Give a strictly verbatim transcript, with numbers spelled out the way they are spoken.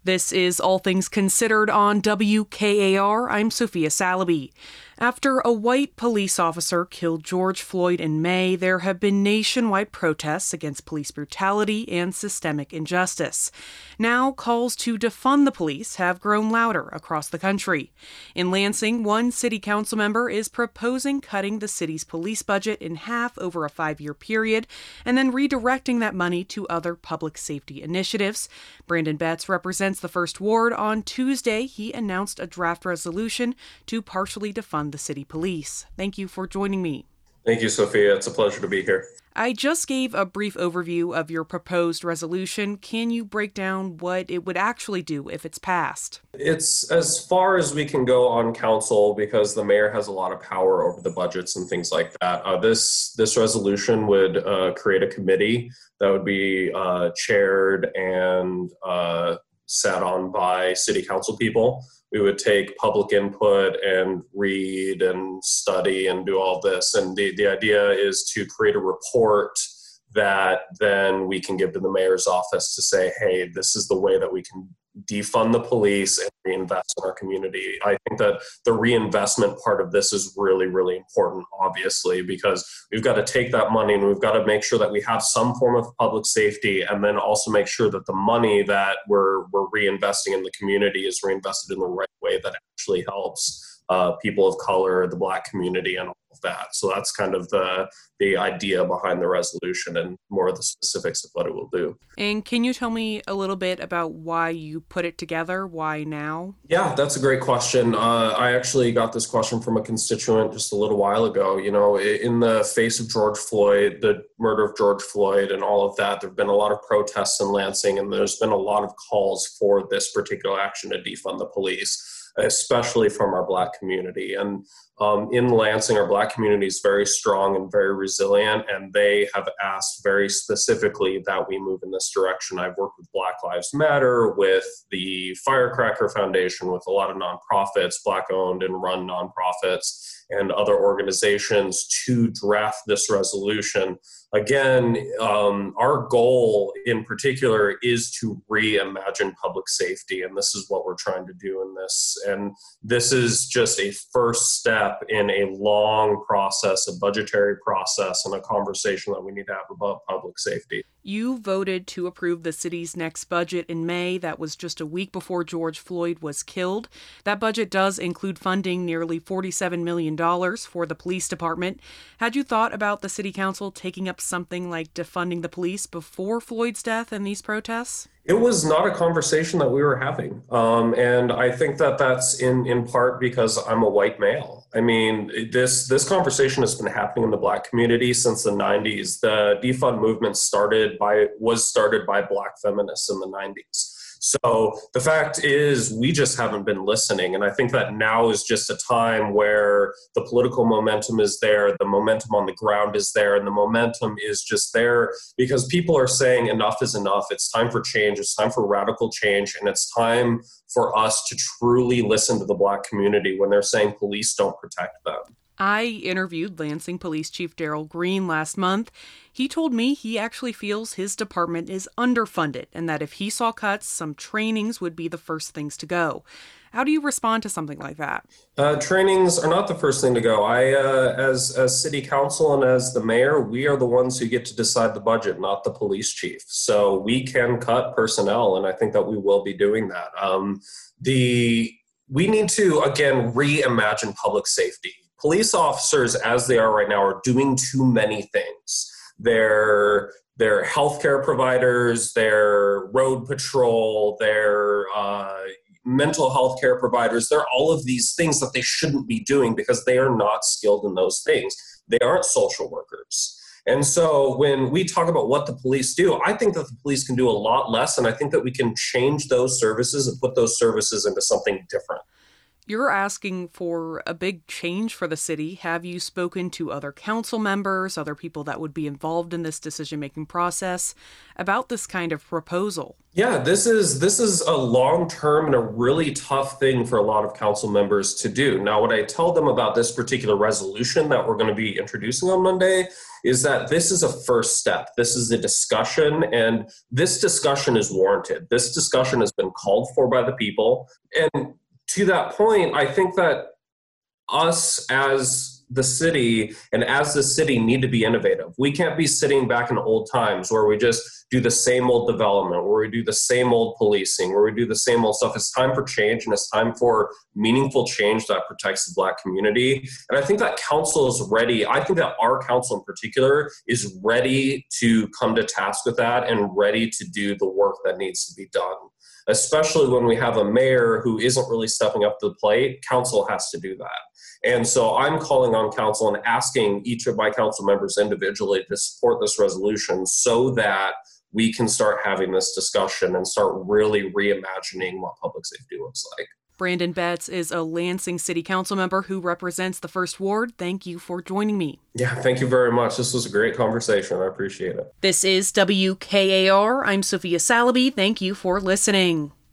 This is All Things Considered on W K A R. I'm Sophia Salaby. After a white police officer killed George Floyd in May, there have been nationwide protests against police brutality and systemic injustice. Now, calls to defund the police have grown louder across the country. In Lansing, one city council member is proposing cutting the city's police budget in half over a five-year period and then redirecting that money to other public safety initiatives. Brandon Betts represents the First Ward. On Tuesday, he announced a draft resolution to partially defund the city police. Thank you for joining me. Thank you, Sophia. It's a pleasure to be here. I just gave a brief overview of your proposed resolution. Can you break down what it would actually do if it's passed? It's as far as we can go on council because the mayor has a lot of power over the budgets and things like that. Uh, this this resolution would uh, create a committee that would be uh, chaired and uh, sat on by city council people. We would take public input and read and study and do all this. And the, the idea is to create a report that then we can give to the mayor's office to say, hey, this is the way that we can defund the police and reinvest in our community. I think that the reinvestment part of this is really, really important, obviously, because we've got to take that money and we've got to make sure that we have some form of public safety, and then also make sure that the money that we're we're reinvesting in the community is reinvested in the right way that actually helps uh, people of color, the Black community, and all of that. So that's kind of the the idea behind the resolution and more of the specifics of what it will do. And can you tell me a little bit about why you put it together? Why now? Yeah, that's a great question. Uh, I actually got this question from a constituent just a little while ago. You know, in the face of George Floyd, the murder of George Floyd and all of that, there have been a lot of protests in Lansing, and there's been a lot of calls for this particular action to defund the police, especially from our Black community. And um, in Lansing, our Black community is very strong and very resilient, and they have asked very specifically that we move in this direction. I've worked with Black Lives Matter, with the Firecracker Foundation, with a lot of nonprofits, Black-owned and run nonprofits, and other organizations to draft this resolution. Again, um, our goal in particular is to reimagine public safety, and this is what we're trying to do in this. And this is just a first step in a long process, a budgetary process, and a conversation that we need to have about public safety. You voted to approve the city's next budget in May. That was just a week before George Floyd was killed. That budget does include funding nearly forty-seven million dollars for the police department. Had you thought about the city council taking up something like defunding the police before Floyd's death and these protests? It was not a conversation that we were having. Um, and I think that that's in, in part because I'm a white male. I mean, this this conversation has been happening in the Black community since the nineties. The defund movement started by was started by Black feminists in the nineties. So the fact is, we just haven't been listening. And I think that now is just a time where the political momentum is there, the momentum on the ground is there, and the momentum is just there because people are saying enough is enough. It's time for change. It's time for radical change. And it's time for us to truly listen to the Black community when they're saying police don't protect them. I interviewed Lansing Police Chief Darrell Green last month. He told me he actually feels his department is underfunded and that if he saw cuts, some trainings would be the first things to go. How do you respond to something like that? Uh, trainings are not the first thing to go. I, uh, as, as city council and as the mayor, we are the ones who get to decide the budget, not the police chief. So we can cut personnel, and I think that we will be doing that. Um, the we need to, again, reimagine public safety. Police officers, as they are right now, are doing too many things. They're they're healthcare providers, they're road patrol, they're uh, mental health care providers. They're all of these things that they shouldn't be doing because they are not skilled in those things. They aren't social workers. And so when we talk about what the police do, I think that the police can do a lot less, and I think that we can change those services and put those services into something different. You're asking for a big change for the city. Have you spoken to other council members, other people that would be involved in this decision-making process about this kind of proposal? Yeah, this is this is a long-term and a really tough thing for a lot of council members to do. Now, what I tell them about this particular resolution that we're going to be introducing on Monday is that this is a first step. This is a discussion, and this discussion is warranted. This discussion has been called for by the people. And to that point, I think that us as the city and as the city need to be innovative. We can't be sitting back in old times where we just do the same old development, where we do the same old policing, where we do the same old stuff. It's time for change, and it's time for meaningful change that protects the Black community. And I think that council is ready. I think that our council in particular is ready to come to task with that and ready to do the work that needs to be done. Especially when we have a mayor who isn't really stepping up to the plate. Council has to do that. And so I'm calling on council and asking each of my council members individually to support this resolution so that we can start having this discussion and start really reimagining what public safety looks like. Brandon Betts is a Lansing City Council member who represents the First Ward. Thank you for joining me. Yeah, thank you very much. This was a great conversation. I appreciate it. This is W K A R. I'm Sophia Salaby. Thank you for listening.